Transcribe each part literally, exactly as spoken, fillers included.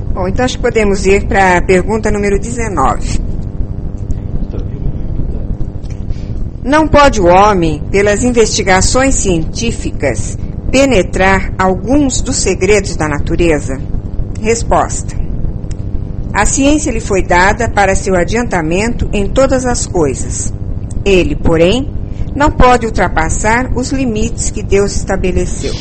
Bom, então acho que podemos ir para a pergunta número dezenove. Não pode o homem, pelas investigações científicas, penetrar alguns dos segredos da natureza? Resposta. A ciência lhe foi dada para seu adiantamento em todas as coisas. Ele, porém, não pode ultrapassar os limites que Deus estabeleceu.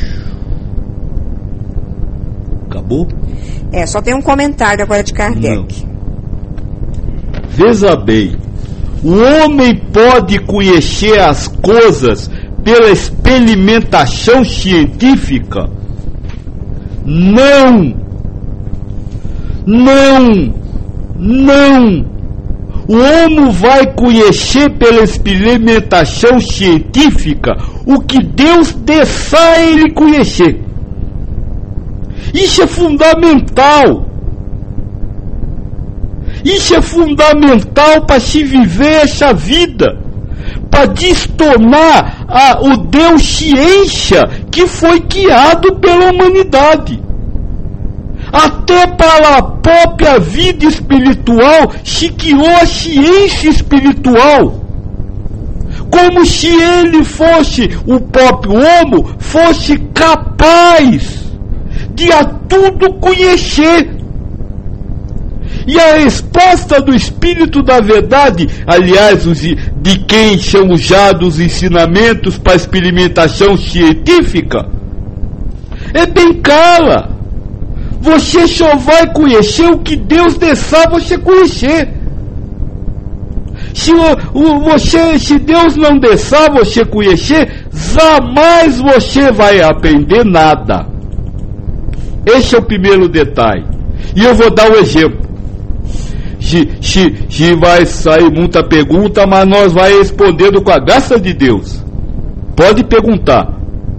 Acabou? É, só tem um comentário agora de Kardec. Não. Veja bem, o homem pode conhecer as coisas pela experimentação científica? Não! Não! Não! O homem vai conhecer pela experimentação científica o que Deus deixa ele conhecer. Isso é fundamental. Isso é fundamental para se viver essa vida, para destornar a, o Deus ciência que foi criado pela humanidade. Até para a própria vida espiritual se criou a ciência espiritual. Como se ele fosse, o próprio homem, fosse capaz de a tudo conhecer. E a resposta do Espírito da Verdade, aliás, os, de quem são usados os ensinamentos para experimentação científica, é bem clara. Você só vai conhecer o que Deus deixar você conhecer. Se, o, o, você, se Deus não deixar você conhecer, jamais você vai aprender nada. Esse é o primeiro detalhe. E eu vou dar um exemplo. Se, se, se vai sair muita pergunta, mas nós vamos respondendo com a graça de Deus. Pode perguntar.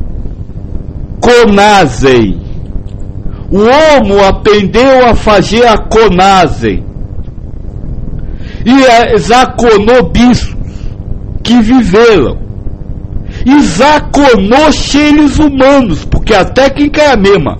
Conazem. O homem aprendeu a fazer a conazem. E zaconou bichos que viveram. E zaconou seres humanos, porque a técnica é a mesma,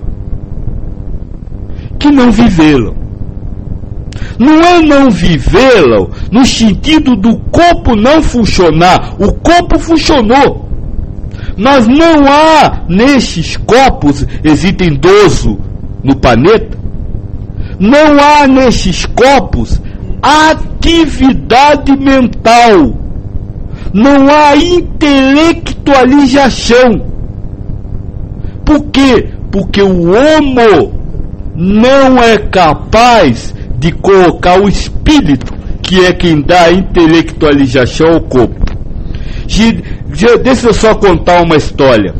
que não viveram. Não é não viveram no sentido do corpo não funcionar. O corpo funcionou. Mas não há nesses corpos, existem doze no planeta, não há nesses corpos atividade mental. Não há intelectualização. Por quê? Porque o homo não é capaz de colocar o espírito, que é quem dá a intelectualização ao corpo. Deixa eu só contar uma história.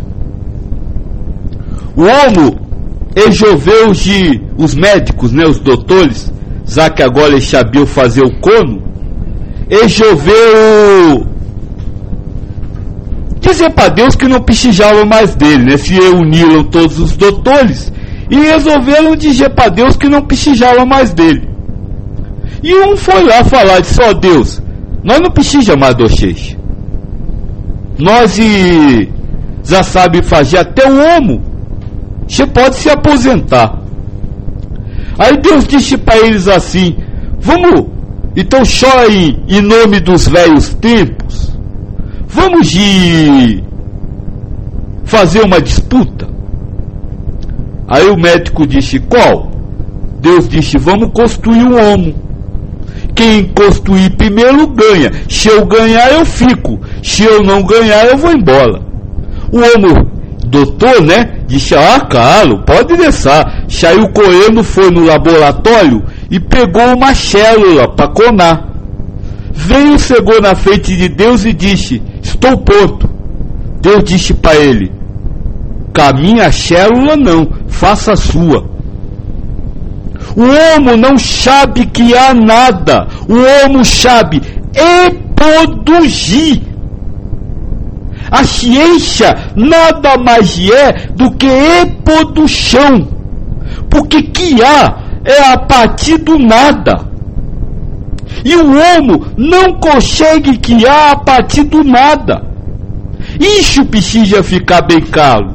O homo resolveu de os médicos, né, os doutores, já que agora eles sabiam fazer o cono, resolveu dizer para Deus que não precisava mais dele, né? Se reuniram todos os doutores e resolveram dizer para Deus que não precisava mais dele. E um foi lá falar, disse: ó, Deus, nós não precisamos mais de vocês. Nós e, já sabe fazer até o homo. Você pode se aposentar. Aí Deus disse para eles assim: vamos, então chora aí em nome dos velhos tempos. Vamos de fazer uma disputa. Aí o médico disse: qual? Deus disse: vamos construir um homo. Quem construir primeiro ganha. Se eu ganhar, eu fico. Se eu não ganhar, eu vou embora. O homo, doutor, né, disse: ah, claro, pode deixar. Saiu correndo, foi no laboratório e pegou uma célula para conar. Veio, chegou na frente de Deus e disse: estou pronto. Deus disse para ele: com a minha célula não, faça a sua. O homo não sabe que há nada. O homo sabe reproduzir. A ciência nada mais é do que reprodução. Porque criar é a partir do nada. E o homo não consegue criar a partir do nada. Isso precisa ficar bem claro.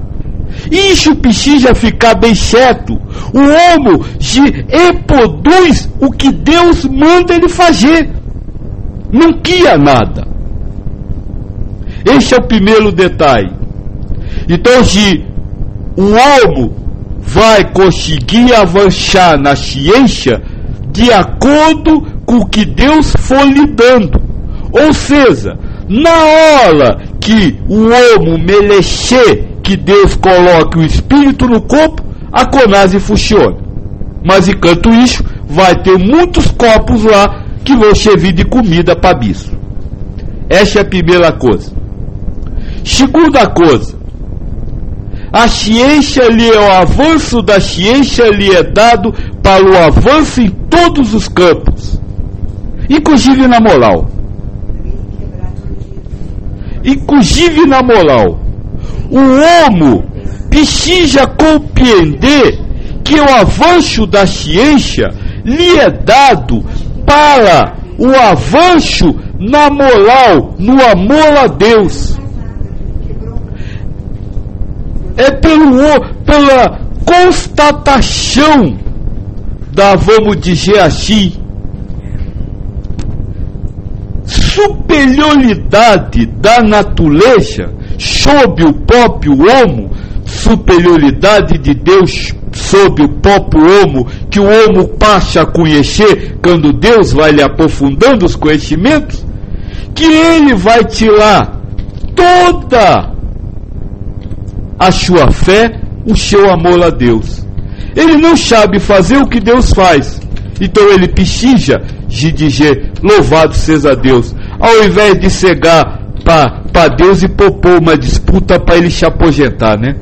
Ixo precisa ficar bem certo. O homem reproduz o que Deus manda ele fazer. Não quia nada. Este é o primeiro detalhe. Então, se o homem vai conseguir avançar na ciência de acordo com o que Deus for lhe dando. Ou seja, na hora que o homem merecer que Deus coloque o espírito no corpo, a conase funciona. Mas enquanto isso, vai ter muitos corpos lá que vão servir de comida para bicho. Essa é a primeira coisa. Segunda coisa, a ciência lhe é o avanço da ciência lhe é dado para o avanço em todos os campos, inclusive na moral. Inclusive na moral. O homem precisa compreender que o avanço da ciência lhe é dado para o avanço na moral, no amor a Deus. É pelo, pela constatação da, vamos dizer assim, superioridade da natureza sobre o próprio homo, superioridade de Deus sobre o próprio homo, que o homo passa a conhecer quando Deus vai lhe aprofundando os conhecimentos, que ele vai tirar toda a sua fé, o seu amor a Deus. Ele não sabe fazer o que Deus faz, então ele precisa de dizer louvado seja Deus, ao invés de cegar para Deus e propor uma disputa para ele se aposentar, né?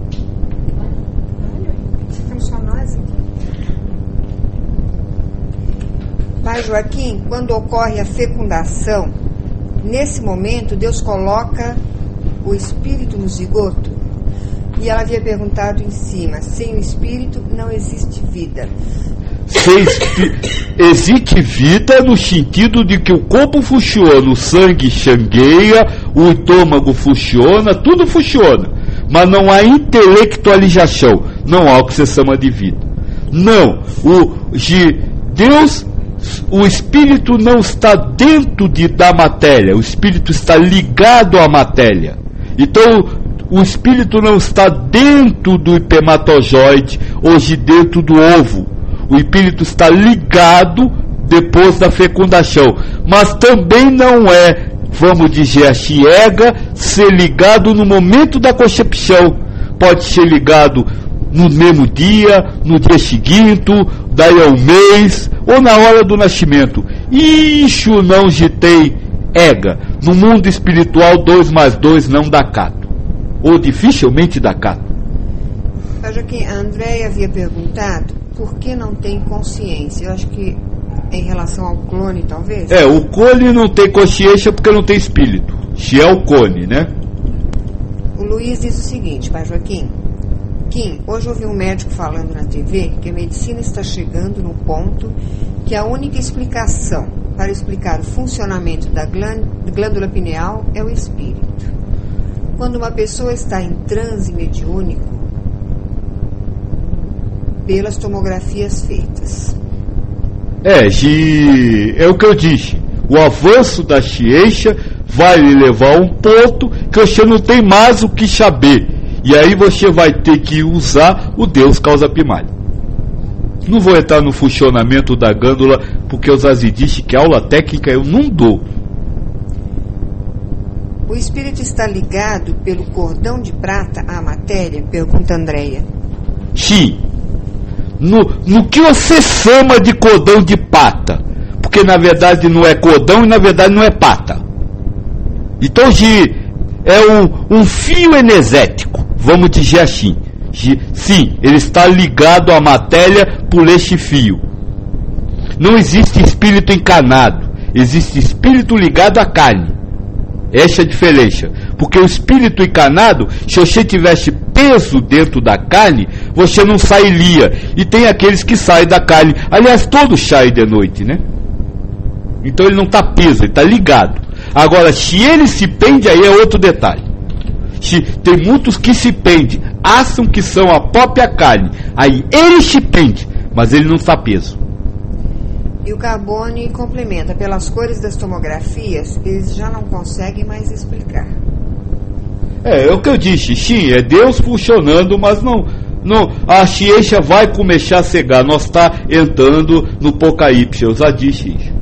Pai Joaquim, quando ocorre a fecundação, nesse momento Deus coloca o espírito no zigoto. E ela havia perguntado em cima, sem o espírito não existe vida. Sem espi- existe vida no sentido de que o corpo funciona, o sangue xangueia, o estômago funciona, tudo funciona. Mas não há intelectualização, não há o que se chama de vida. Não, o de Deus, o espírito não está dentro de, da matéria, o espírito está ligado à matéria. Então, o espírito não está dentro do espermatozoide ou de dentro do ovo. O espírito está ligado depois da fecundação. Mas também não é, vamos dizer assim, ega ser ligado no momento da concepção. Pode ser ligado no mesmo dia, no dia seguinte, daí a um mês, ou na hora do nascimento. Isso não se tem ega. No mundo espiritual, dois mais dois não dá quatro. Ou dificilmente dá cá. Joaquim, a Andréia havia perguntado por que não tem consciência. Eu acho que em relação ao clone, talvez. É, o clone não tem consciência porque não tem espírito. Se é o clone, né? O Luiz diz o seguinte, Pai Joaquim. Kim, hoje ouvi um médico falando na T V que a medicina está chegando no ponto que a única explicação para explicar o funcionamento da glândula pineal é o espírito. Quando uma pessoa está em transe mediúnico, pelas tomografias feitas. É, de, é o que eu disse. O avanço da ciência vai lhe levar a um ponto que você não tem mais o que saber. E aí você vai ter que usar o Deus causa primária. Não vou entrar no funcionamento da glândula, porque os disse que aula técnica eu não dou. O espírito está ligado pelo cordão de prata à matéria? Pergunta Andréia. Sim. No, no que você chama de cordão de pata? Porque na verdade não é cordão e na verdade não é pata. Então de, é um, um fio energético, vamos dizer assim. De, sim, ele está ligado à matéria por este fio. Não existe espírito encarnado, existe espírito ligado à carne. Essa é a diferença. Porque o espírito encarnado, se você tivesse peso dentro da carne, você não sairia. E tem aqueles que saem da carne. Aliás, todos saem de noite, né? Então ele não está preso, ele está ligado. Agora, se ele se pende, aí é outro detalhe. Se, tem muitos que se pendem acham que são a própria carne. Aí ele te pende, mas ele não está peso. E o Carbone complementa: pelas cores das tomografias, eles já não conseguem mais explicar. É, é o que eu disse, sim, é Deus funcionando, mas não, não a ciência vai começar a cegar. Nós está entrando no Apocalipse, eu já disse isso.